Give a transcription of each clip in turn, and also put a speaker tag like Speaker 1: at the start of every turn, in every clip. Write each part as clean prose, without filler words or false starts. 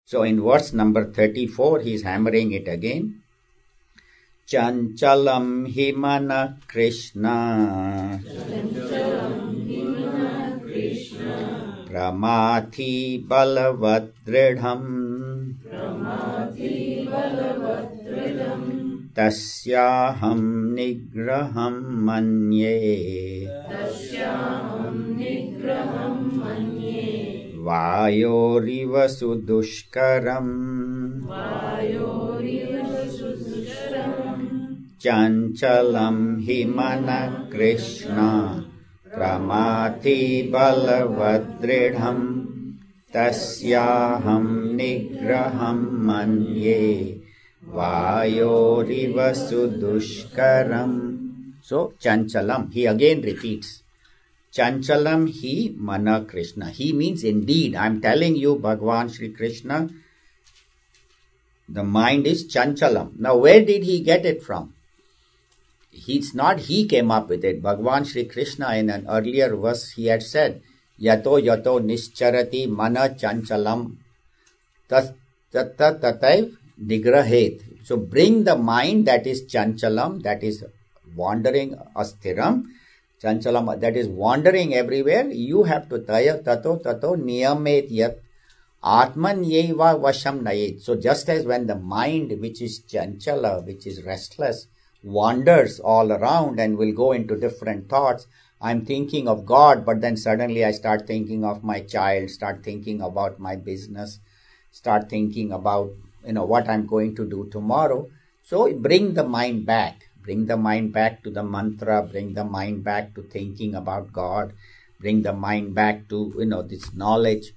Speaker 1: So in verse number 34, he is hammering it again. Chanchalam himana Krishna Pramathi balavadridham Tasyaham nigraham manye Vayoriva sudushkaram Chanchalam himana Krishna Pramati balavadridham Tasyaham nigraham manye Vayoriva sudushkaram. So Chanchalam, he again repeats. Chanchalam hi mana Krishna. He means indeed, I am telling you, Bhagavan Shri Krishna, the mind is Chanchalam. Now where did he get it from? It's not he came up with it. Bhagavan Shri Krishna in an earlier verse he had said, Yato yato nischarati mana chanchalam tataiv nigrahet. So bring the mind that is chanchalam, that is wandering, asthiram, chanchalam, that is wandering everywhere. You have to tato niyamet yat atman yeva vasham nayet. So just as when the mind which is chanchala, which is restless, wanders all around and will go into different thoughts. I'm thinking of God, but then suddenly I start thinking of my child, start thinking about my business, start thinking about, what I'm going to do tomorrow. So bring the mind back. Bring the mind back to the mantra, bring the mind back to thinking about God, bring the mind back to, this knowledge.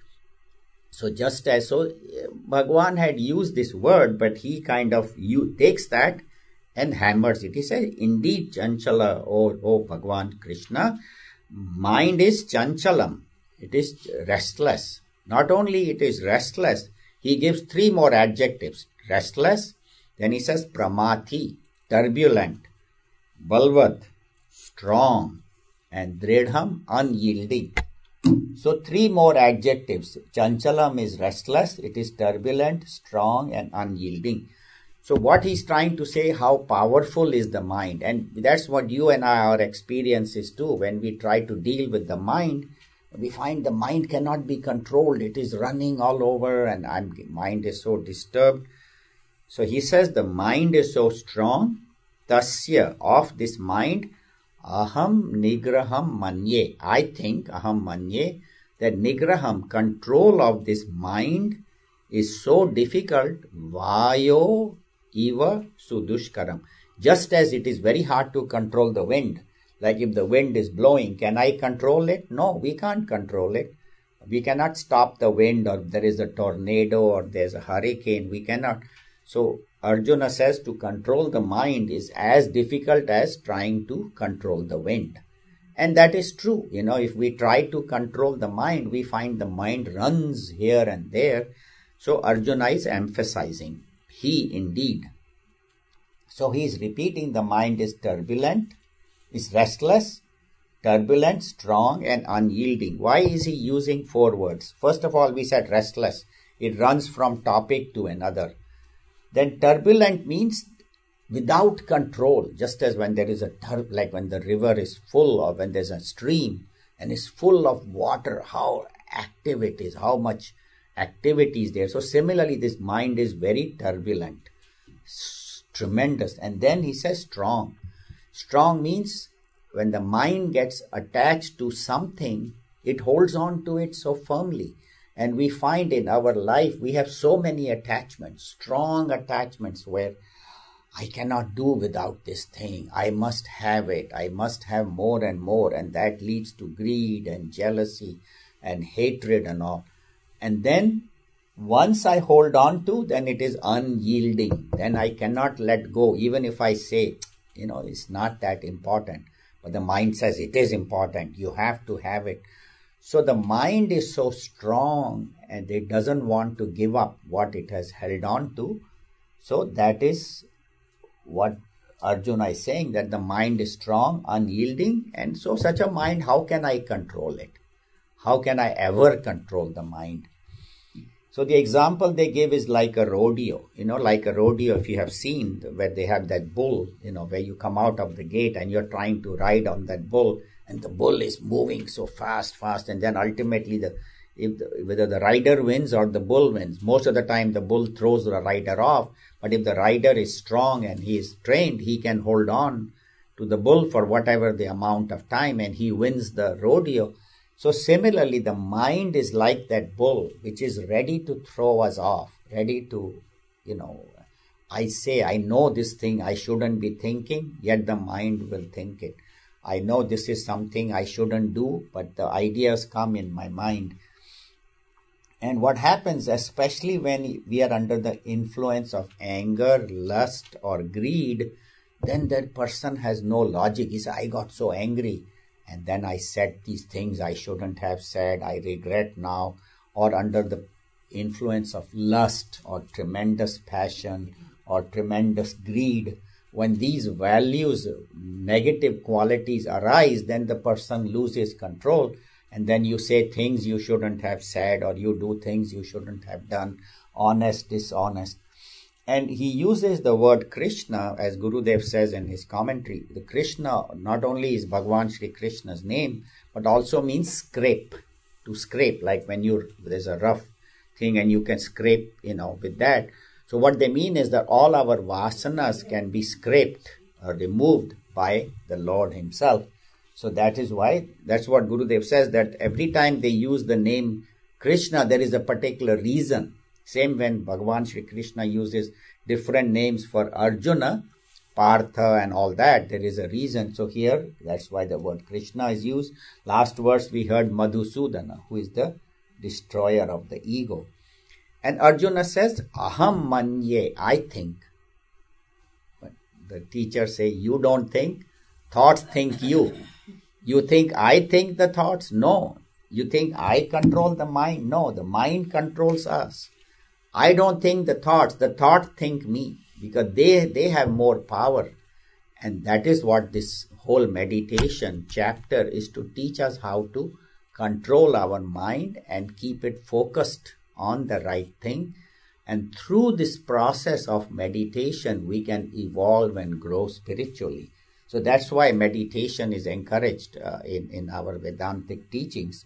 Speaker 1: So just as Bhagavan had used this word, but he kind of takes that and hammers it. He says, indeed, Chanchala, O Bhagavan Krishna, mind is Chanchalam. It is restless. Not only it is restless, he gives 3 more adjectives. Restless, then he says Pramati, turbulent, Balvat, strong, and Dridham, unyielding. So 3 more adjectives. Chanchalam is restless, it is turbulent, strong, and unyielding. So what he's trying to say, how powerful is the mind. And that's what you and I, our experience is too. When we try to deal with the mind, we find the mind cannot be controlled. It is running all over and mind is so disturbed. So he says the mind is so strong. Tasya, of this mind, aham nigraham manye. I think, aham manye, that nigraham, control of this mind is so difficult. Vayo Eva sudushkaram. Just as it is very hard to control the wind. Like if the wind is blowing, can I control it? No, we can't control it. We cannot stop the wind, or there is a tornado or there's a hurricane. We cannot. So Arjuna says to control the mind is as difficult as trying to control the wind. And that is true. If we try to control the mind, we find the mind runs here and there. So Arjuna is emphasizing. He indeed. So he is repeating the mind is turbulent, is restless, turbulent, strong, and unyielding. Why is he using 4 words? First of all, we said restless. It runs from topic to another. Then turbulent means without control, just as when there is like when the river is full, or when there's a stream and it's full of water, how active it is, how much activity is there. So similarly, this mind is very turbulent, tremendous. And then he says strong. Strong means when the mind gets attached to something, it holds on to it so firmly. And we find in our life, we have so many attachments, strong attachments where I cannot do without this thing. I must have it. I must have more and more. And that leads to greed and jealousy and hatred and all. And then once I hold on to, then it is unyielding. Then I cannot let go. Even if I say, it's not that important. But the mind says it is important. You have to have it. So the mind is so strong and it doesn't want to give up what it has held on to. So that is what Arjuna is saying, that the mind is strong, unyielding. And so such a mind, how can I control it? How can I ever control the mind? So the example they give is like a rodeo, like a rodeo, if you have seen where they have that bull, where you come out of the gate and you're trying to ride on that bull, and the bull is moving so fast, and then ultimately whether the rider wins or the bull wins. Most of the time the bull throws the rider off, but if the rider is strong and he is trained, he can hold on to the bull for whatever the amount of time, and he wins the rodeo. So similarly, the mind is like that bull, which is ready to throw us off, ready to, I know this thing I shouldn't be thinking, yet the mind will think it. I know this is something I shouldn't do, but the ideas come in my mind. And what happens, especially when we are under the influence of anger, lust, or greed, then that person has no logic. He says, I got so angry, and then I said these things I shouldn't have said, I regret now. Or under the influence of lust or tremendous passion or tremendous greed, when these values, negative qualities arise, then the person loses control, and then you say things you shouldn't have said, or you do things you shouldn't have done, honest, dishonest. And he uses the word Krishna, as Gurudev says in his commentary. The Krishna not only is Bhagavan Shri Krishna's name, but also means scrape, to scrape, like when there's a rough thing and you can scrape, with that. So what they mean is that all our vasanas can be scraped or removed by the Lord himself. So that's what Gurudev says, that every time they use the name Krishna, there is a particular reason. Same when Bhagavan Shri Krishna uses different names for Arjuna, Partha and all that, there is a reason. So here, that's why the word Krishna is used. Last verse we heard Madhusudana, who is the destroyer of the ego. And Arjuna says, Aham manye, I think. But the teacher say, you don't think, thoughts think you. You think I think the thoughts? No. You think I control the mind? No, the mind controls us. I don't think the thoughts think me, because they have more power. And that is what this whole meditation chapter is, to teach us how to control our mind and keep it focused on the right thing. And through this process of meditation, we can evolve and grow spiritually. So that's why meditation is encouraged in our Vedantic teachings.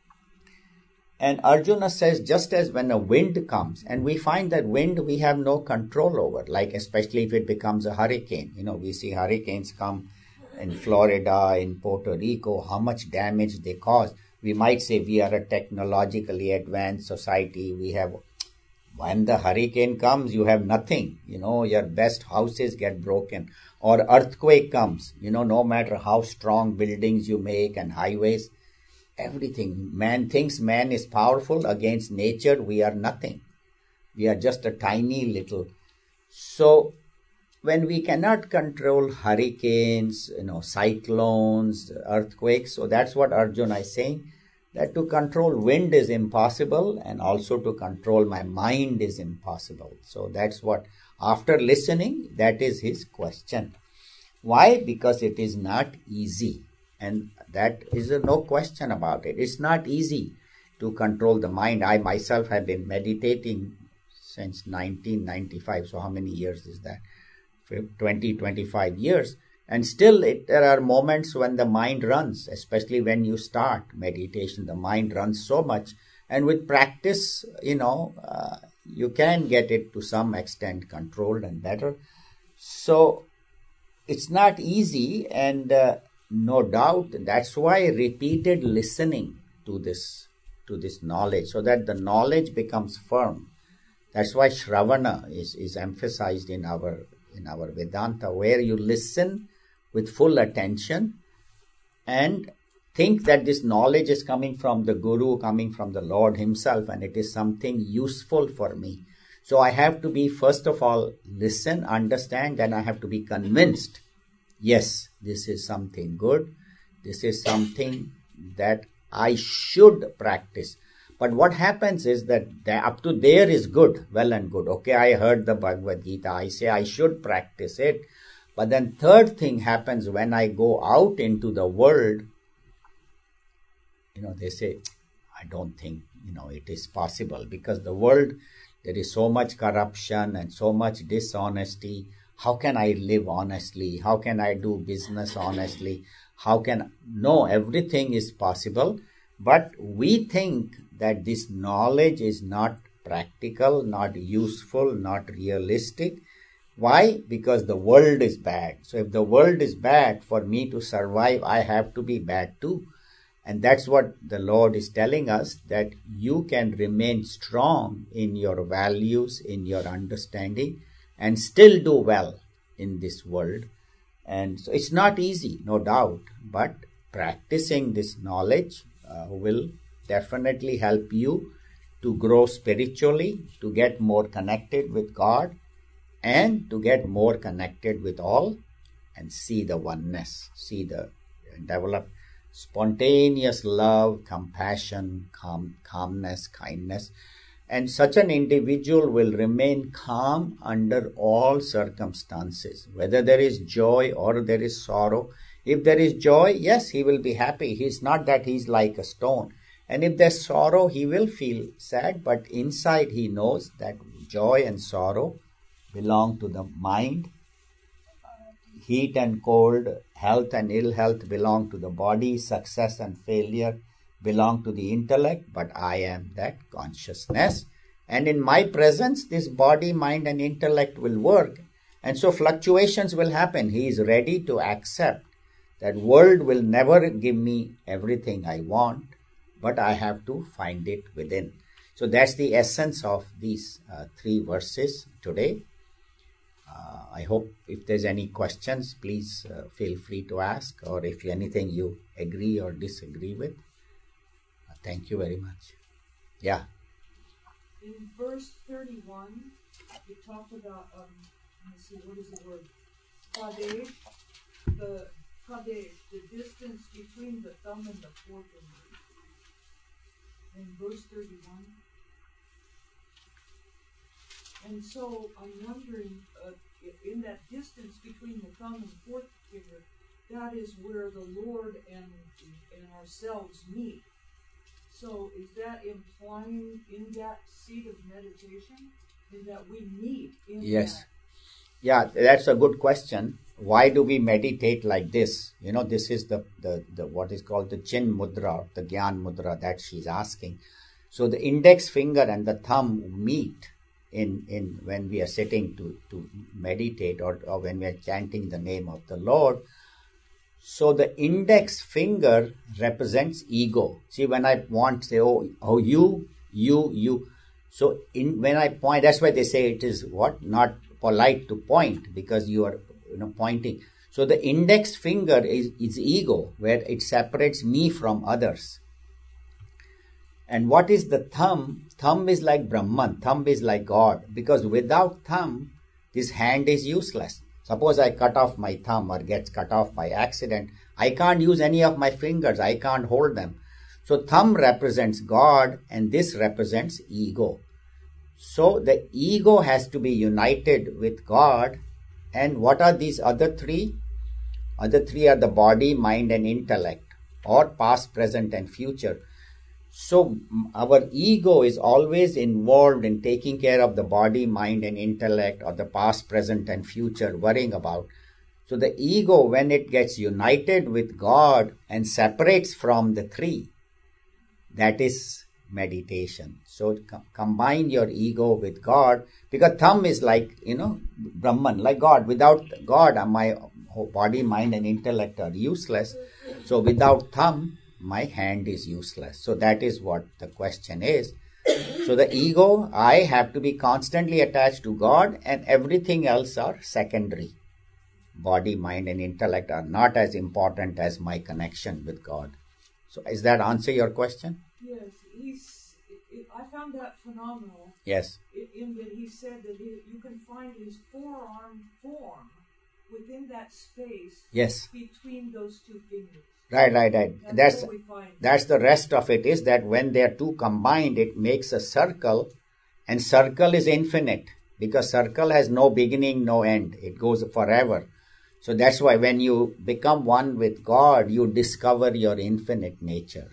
Speaker 1: And Arjuna says, just as when a wind comes, and we find that wind we have no control over, like especially if it becomes a hurricane. We see hurricanes come in Florida, in Puerto Rico, how much damage they cause. We might say we are a technologically advanced society. When the hurricane comes, you have nothing. Your best houses get broken. Or earthquake comes, no matter how strong buildings you make and highways, everything. Man thinks man is powerful. Against nature, we are nothing. We are just a tiny little. So when we cannot control hurricanes, cyclones, earthquakes, so that's what Arjuna is saying, that to control wind is impossible, and also to control my mind is impossible. So that's what, after listening, that is his question. Why? Because it is not easy. And that is no question about it. It's not easy to control the mind. I myself have been meditating since 1995. So how many years is that? 25 years. And still there are moments when the mind runs, especially when you start meditation. The mind runs so much. And with practice, you can get it to some extent controlled and better. So it's not easy, and no doubt that's why repeated listening to this knowledge, so that the knowledge becomes firm. That's why Shravana is emphasized in our Vedanta, where you listen with full attention and think that this knowledge is coming from the Guru, coming from the Lord himself, and it is something useful for me. So I have to be, first of all, listen, understand, then I have to be convinced. Yes, this is something good. This is something that I should practice. But what happens is that up to there is good, well and good. Okay, I heard the Bhagavad Gita. I say I should practice it. But then third thing happens when I go out into the world. They say, I don't think, it is possible, because the world, there is so much corruption and so much dishonesty. How can I live honestly? How can I do business honestly? No, everything is possible, but we think that this knowledge is not practical, not useful, not realistic. Why? Because the world is bad. So if the world is bad, for me to survive, I have to be bad too. And that's what the Lord is telling us, that you can remain strong in your values, in your understanding, and still do well in this world. And so it's not easy, no doubt, but practicing this knowledge will definitely help you to grow spiritually, to get more connected with God, and to get more connected with all, and see the oneness, develop spontaneous love, compassion, calmness, kindness. And such an individual will remain calm under all circumstances, whether there is joy or there is sorrow. If there is joy, yes, he will be happy. He's not that he's like a stone. And if there's sorrow, he will feel sad, but inside he knows that joy and sorrow belong to the mind. Heat and cold, health and ill health belong to the body. Success and failure belong to the intellect, but I am that consciousness. And in my presence, this body, mind, and intellect will work. And so fluctuations will happen. He is ready to accept that world will never give me everything I want, but I have to find it within. So that's the essence of these 3 verses today. I hope if there's any questions, please feel free to ask, or if anything you agree or disagree with. Thank you very much. Yeah.
Speaker 2: In verse 31, you talked about, let me see, what is the word? Kadesh, the distance between the thumb and the forefinger. In verse 31. And so I'm wondering, in that distance between the thumb and forefinger, that is where the Lord and ourselves meet. So is that implying in that seat of meditation, is that we meet in
Speaker 1: Yes.
Speaker 2: that?
Speaker 1: Yeah, that's a good question. Why do we meditate like this? This is the what is called the Chin Mudra, the Gyan Mudra that she's asking. So the index finger and the thumb meet in when we are sitting to meditate, or when we are chanting the name of the Lord. So the index finger represents ego. See, when I want to say, oh, you. So when I point, that's why they say it is not polite to point, because you are pointing. So the index finger is ego, where it separates me from others. And what is the thumb? Thumb is like Brahman. Thumb is like God. Because without thumb, this hand is useless. Suppose I cut off my thumb or gets cut off by accident. I can't use any of my fingers. I can't hold them. So thumb represents God, and this represents ego. So the ego has to be united with God. And what are these other 3? Other 3 are the body, mind, and intellect, or past, present, and future. So our ego is always involved in taking care of the body, mind, and intellect, or the past, present, and future, worrying about. So the ego, when it gets united with God and separates from the 3, that is meditation. So combine your ego with God, because thumb is like, Brahman, like God. Without God, my body, mind, and intellect are useless. So without thumb, my hand is useless. So that is what the question is. So the ego, I have to be constantly attached to God, and everything else are secondary. Body, mind, and intellect are not as important as my connection with God. So does that answer your question?
Speaker 2: Yes, I found that phenomenal.
Speaker 1: Yes.
Speaker 2: In that he said that you can find his forearm form within that space.
Speaker 1: Yes.
Speaker 2: Between those 2 fingers.
Speaker 1: Right. That's the rest of it, is that when they are 2 combined, it makes a circle, and circle is infinite, because circle has no beginning, no end. It goes forever. So that's why when you become one with God, you discover your infinite nature.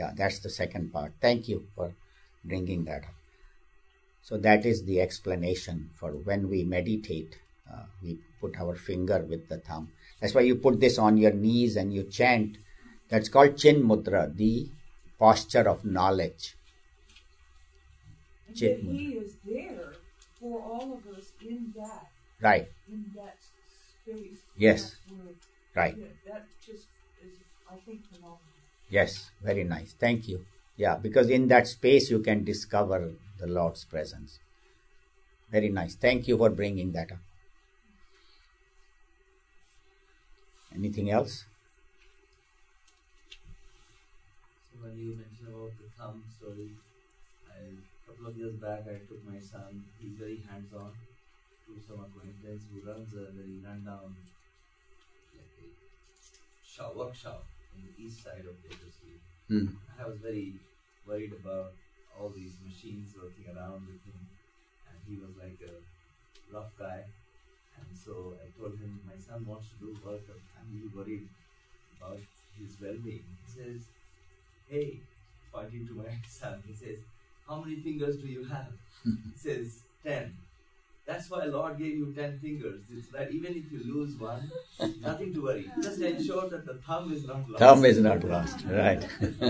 Speaker 1: Yeah, that's the second part. Thank you for bringing that up. So that is the explanation for when we meditate. We put our finger with the thumb. That's why you put this on your knees and you chant. That's called Chin Mudra, the posture of knowledge.
Speaker 2: And that he is there for all of us in that.
Speaker 1: Right.
Speaker 2: In that space.
Speaker 1: Yes.
Speaker 2: Where,
Speaker 1: right.
Speaker 2: Yeah, that just is, I think, phenomenal.
Speaker 1: Yes, very nice. Thank you. Yeah, because in that space you can discover the Lord's presence. Very nice. Thank you for bringing that up. Anything else?
Speaker 3: So when you mentioned about the thumb story, a couple of years back I took my son, he's very hands-on, to some acquaintance who runs a very rundown workshop in the east side of Bakersfield. I was very worried about all these machines working around with him, and he was like a rough guy. And so I told him, my son wants to do work, I'm really worried about his well-being. He says, hey, pointing to my son, he says, how many fingers do you have? He says, 10. That's why Lord gave you 10 fingers. It's that even if you lose one, nothing to worry. Just ensure that the thumb is not lost.
Speaker 1: Thumb is not lost, right.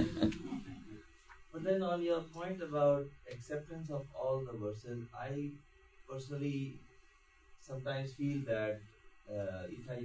Speaker 3: But then on your point about acceptance of all the verses, I personally sometimes feel that if I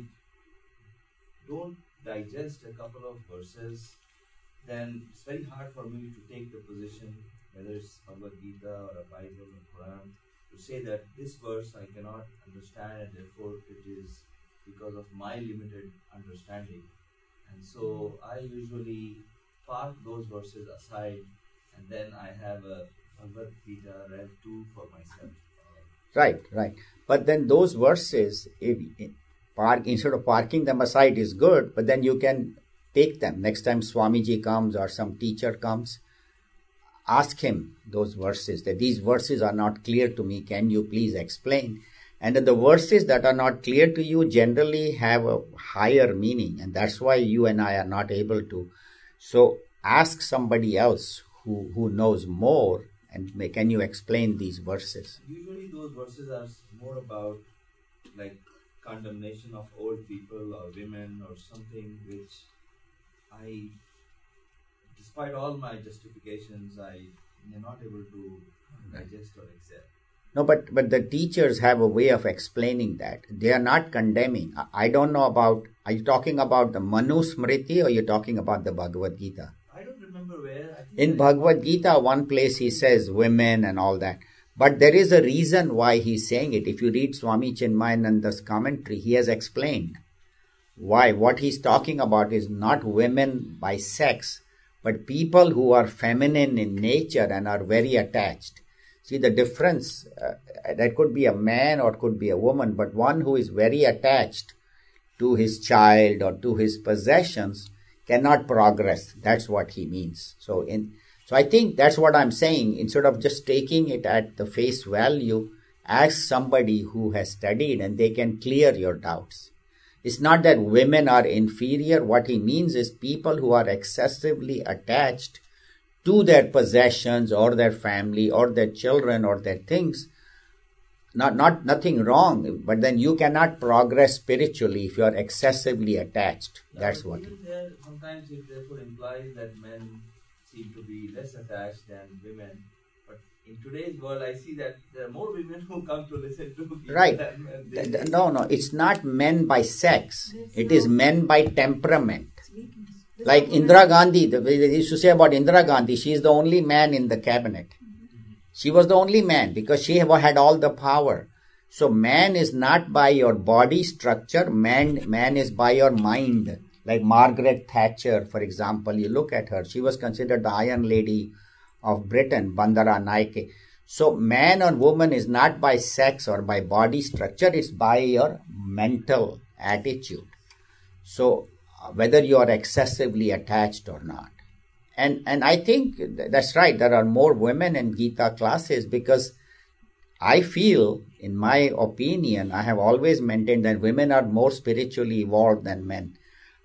Speaker 3: don't digest a couple of verses, then it's very hard for me to take the position, whether it's Bhagavad Gita or a Bible or Quran, to say that this verse I cannot understand and therefore it is because of my limited understanding. And so I usually park those verses aside and then I have a Bhagavad Gita Rev 2 for myself.
Speaker 1: Right. But then those verses, instead of parking them aside is good, but then you can take them. Next time Swamiji comes or some teacher comes, ask him those verses, that these verses are not clear to me, can you please explain? And the verses that are not clear to you generally have a higher meaning, and that's why you and I are not able to. So ask somebody else who knows more, and can you explain these verses?
Speaker 3: Usually those verses are more about like condemnation of old people or women or something which I, despite all my justifications, I am not able to digest or accept.
Speaker 1: No, but the teachers have a way of explaining that. They are not condemning. I don't know about, are you talking about the Manu Smriti or you're talking about the Bhagavad Gita?
Speaker 3: I don't remember where.
Speaker 1: In Bhagavad Gita, one place he says women and all that. But there is a reason why he's saying it. If you read Swami Chinmayananda's commentary, he has explained why. What he's talking about is not women by sex, but people who are feminine in nature and are very attached. See the difference, that could be a man or could be a woman, but one who is very attached to his child or to his possessions cannot progress. That's what he means. So I think that's what I'm saying. Instead of just taking it at the face value, ask somebody who has studied and they can clear your doubts. It's not that women are inferior. What he means is people who are excessively attached to their possessions or their family or their children or their things. Nothing wrong, but then you cannot progress spiritually if you are excessively attached. That's what.
Speaker 3: Even there, sometimes it therefore implies that men seem to be less attached than women. But in today's world, I see that there are more women who come to listen to people
Speaker 1: right.
Speaker 3: than men.
Speaker 1: No, it's not men by sex. It is men by temperament. Like Indira Gandhi, they used to say about Indira Gandhi, she is the only man in the cabinet. She was the only man because she had all the power. So man is not by your body structure, man is by your mind. Like Margaret Thatcher, for example, you look at her, she was considered the Iron Lady of Britain, Bandara Naike. So man or woman is not by sex or by body structure, it's by your mental attitude. So whether you are excessively attached or not. And I think that's right, there are more women in Gita classes because I feel, in my opinion, I have always maintained that women are more spiritually evolved than men.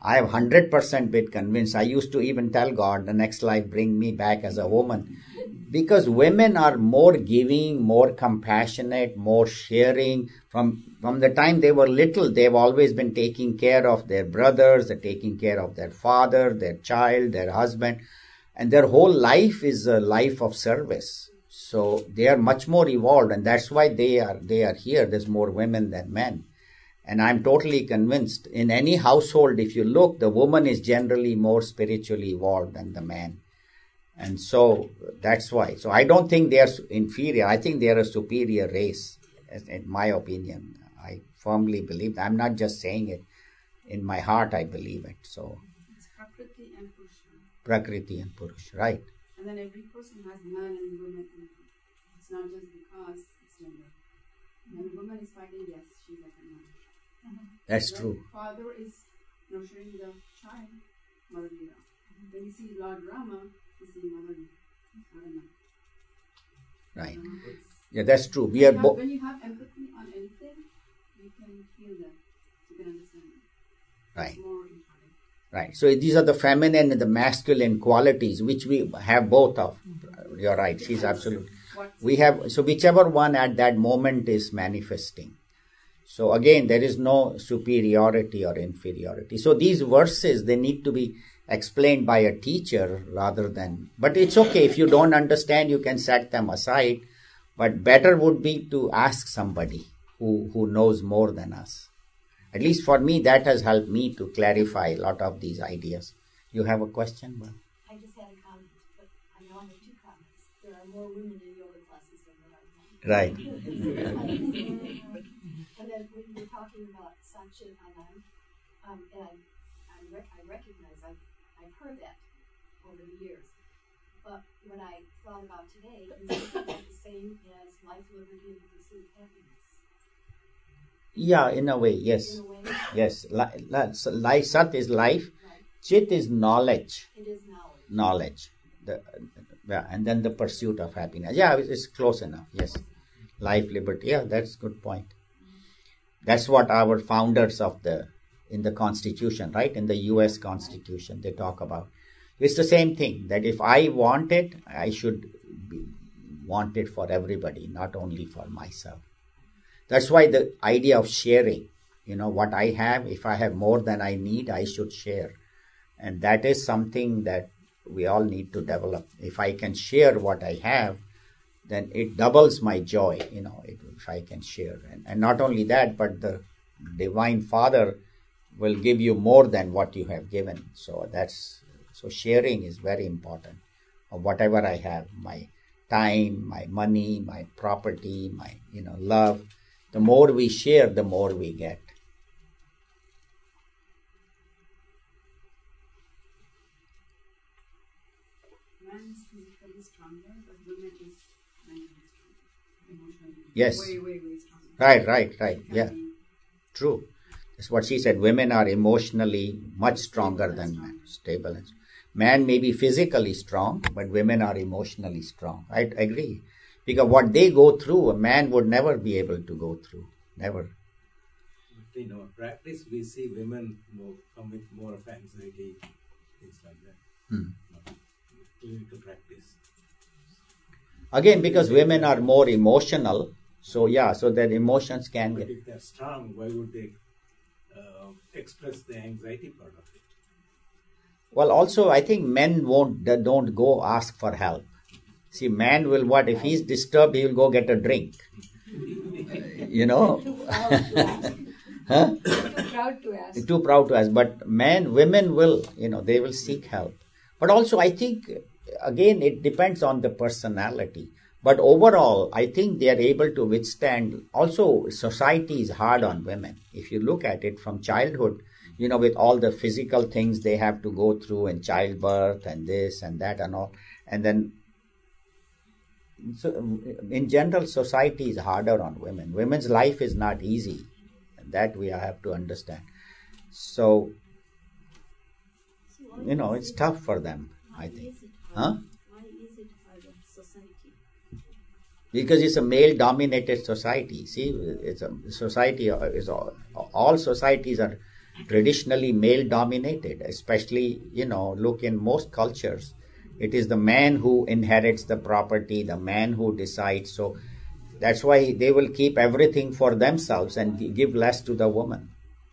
Speaker 1: I have 100% been convinced. I used to even tell God, the next life bring me back as a woman. Because women are more giving, more compassionate, more sharing. From the time they were little, they've always been taking care of their brothers, they're taking care of their father, their child, their husband. And their whole life is a life of service. So they are much more evolved, and that's why they are here. There's more women than men. And I'm totally convinced in any household, if you look, the woman is generally more spiritually evolved than the man. And so that's why. So I don't think they are inferior. I think they are a superior race, in my opinion. I firmly believe. I'm not just saying it. In my heart, I believe it. So
Speaker 4: it's Prakriti and Purusha.
Speaker 1: Prakriti and Purusha, right.
Speaker 4: And then every person has man and woman. It's not just because it's gender. When a woman is fighting, yes, she's like a man.
Speaker 1: That's
Speaker 4: Right?
Speaker 1: true.
Speaker 4: Father is nurturing the child, Mother Leela. When you see Lord Rama, you see Mother Leela.
Speaker 1: Right.
Speaker 4: It's,
Speaker 1: Yeah, that's true. We are both.
Speaker 4: when you have empathy on anything, you can feel that. You can understand it.
Speaker 1: Right.
Speaker 4: It's more important.
Speaker 1: Right. So these are the feminine and the masculine qualities, which we have both of. You're right. She's absolute. We have, so whichever one at that moment is manifesting. So again, there is no superiority or inferiority. So these verses, they need to be explained by a teacher rather than, but it's okay. If you don't understand, you can set them aside. But better would be to ask somebody who knows more than us. At least for me, that has helped me to clarify a lot of these ideas. You have a question?
Speaker 5: I just had a comment, but I know I have two comments. There are more women in yoga classes than there are men.
Speaker 1: Right.
Speaker 5: And then when you were talking about Satchit Anand, and I recognize I've heard that over the years. But what I thought about today is the same as life, liberty, and the pursuit of happiness.
Speaker 1: Yeah, in a way, yes.
Speaker 5: In a way,
Speaker 1: Yes. Sat is life.
Speaker 5: right.
Speaker 1: Chit is knowledge.
Speaker 5: It is knowledge.
Speaker 1: And then the pursuit of happiness. Yeah, it's close enough. Yes. Life, liberty. Yeah, that's a good point. That's what our founders in the Constitution, right? In the US Constitution, they talk about. It's the same thing, that if I want it, I should want it for everybody, not only for myself. That's why the idea of sharing, what I have, if I have more than I need, I should share. And that is something that we all need to develop. If I can share what I have, then it doubles my joy, if I can share. And not only that, but the Divine Father will give you more than what you have given. So sharing is very important. Of whatever I have, my time, my money, my property, my love. The more we share, the more we get.
Speaker 4: Man is physically stronger, but woman is mentally stronger. Emotionally.
Speaker 1: Yes.
Speaker 4: Way, way, way stronger.
Speaker 1: Right. Yeah. True. That's what she said. Women are emotionally much stronger than men. Stable. Man may be physically strong, but women are emotionally strong. I agree. Because what they go through, a man would never be able to go through. Never.
Speaker 6: But in our practice, we see women come with more of anxiety, things like that. Clinical practice.
Speaker 1: Again, because women are more emotional, so their emotions can
Speaker 6: But
Speaker 1: get.
Speaker 6: if they're strong, why would they express the anxiety part of it?
Speaker 1: Well, also, I think men don't go ask for help. See, man will what? If he's disturbed, he will go get a drink. Huh?
Speaker 5: Too proud to ask.
Speaker 1: Too proud to ask. But women will, they will seek help. But also, I think, again, it depends on the personality. But overall, I think they are able to withstand. Also, society is hard on women. If you look at it from childhood, with all the physical things they have to go through in childbirth and this and that and all. And then, so in general, society is harder on women. Women's life is not easy. And that we have to understand. So, it's tough for them, I think. Huh?
Speaker 5: Why is it hard on society?
Speaker 1: Because it's a male-dominated society. See, it's a society. All societies are traditionally male dominated, especially, look in most cultures. It is the man who inherits the property, the man who decides. So that's why they will keep everything for themselves and give less to the woman.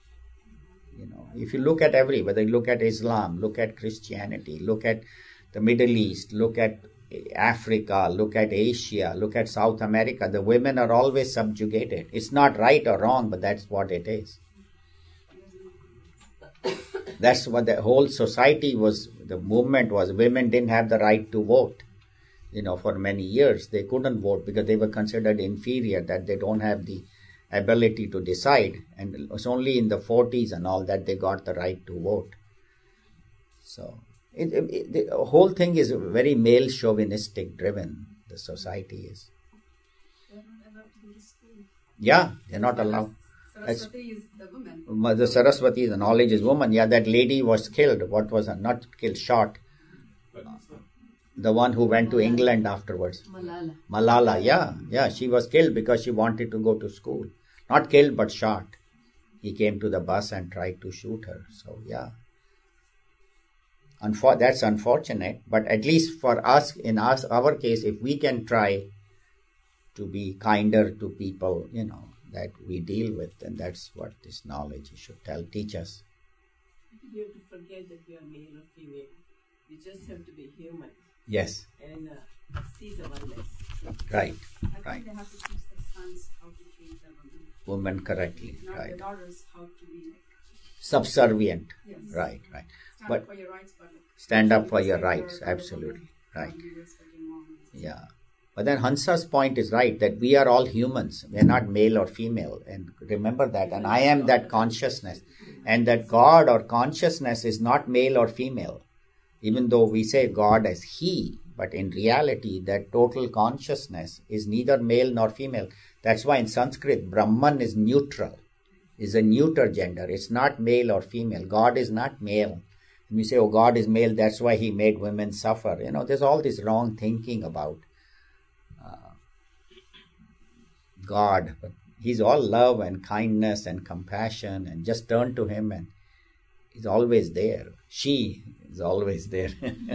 Speaker 1: If you look at whether you look at Islam, look at Christianity, look at the Middle East, look at Africa, look at Asia, look at South America, the women are always subjugated. It's not right or wrong, but that's what it is. That's what the whole society was, the movement was. Women didn't have the right to vote. For many years, they couldn't vote because they were considered inferior, that they don't have the ability to decide. And it was only in the 40s and all that they got the right to vote. So the whole thing is very male chauvinistic driven, the society is.
Speaker 4: They're not allowed to go to school.
Speaker 1: Yeah, they're not allowed.
Speaker 4: Saraswati is the woman.
Speaker 1: The Saraswati, the knowledge is woman. Yeah, that lady was killed. What was her? Not killed, shot. The one who went to England afterwards. Malala, yeah. She was killed because she wanted to go to school. Not killed, but shot. He came to the bus and tried to shoot her. So, yeah. That's unfortunate. But at least for us, in our case, if we can try to be kinder to people, that we deal with, then that's what this knowledge should teach us.
Speaker 7: You have to forget that we are male or female. We just have to be human.
Speaker 1: Yes.
Speaker 7: And see the oneness.
Speaker 1: Right.
Speaker 4: I think they have to teach the sons how to treat the
Speaker 1: women correctly.
Speaker 4: Not
Speaker 1: Right.
Speaker 4: the daughters how to be like.
Speaker 1: Subservient.
Speaker 4: Yes.
Speaker 1: Right.
Speaker 4: Stand
Speaker 1: But
Speaker 4: up for your rights, but
Speaker 1: stand up for your
Speaker 4: respect
Speaker 1: rights.
Speaker 4: your
Speaker 1: Absolutely.
Speaker 4: woman,
Speaker 1: Right.
Speaker 4: be respecting mom.
Speaker 1: Yeah. But then Hansa's point is right, that we are all humans. We are not male or female. And remember that. And I am that consciousness. And that God or consciousness is not male or female. Even though we say God as He, but in reality, that total consciousness is neither male nor female. That's why in Sanskrit, Brahman is neutral, is a neuter gender. It's not male or female. God is not male. And we say, oh, God is male, that's why He made women suffer. There's all this wrong thinking about God. But He's all love and kindness and compassion, and just turn to Him and He's always there. She is always there.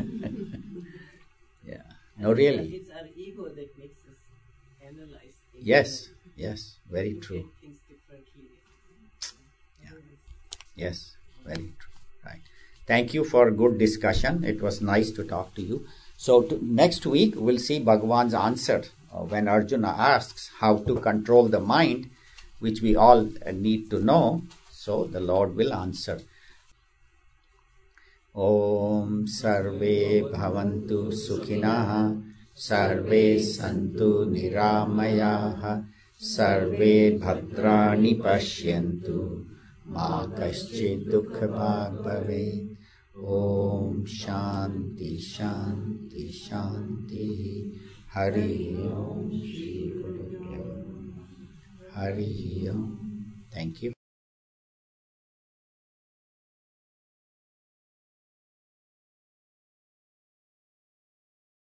Speaker 1: Yeah. No, really.
Speaker 7: It's our ego that makes us analyze things.
Speaker 1: Yes, very
Speaker 7: Look
Speaker 1: true.
Speaker 7: at things differently.
Speaker 1: Yeah. Yes, very true. Right. Thank you for good discussion. It was nice to talk to you. So next week, we'll see Bhagavan's answer when Arjuna asks how to control the mind, which we all need to know. So the Lord will answer. Om Sarve Bhavantu Sukhinah Sarve Santu Niramayaha Sarve Bhadrani Pashyantu Ma Kaschid Dukha Bhag Bhavet. Om Shanti Shanti Shanti. Hari Om. Hari Om. Thank you.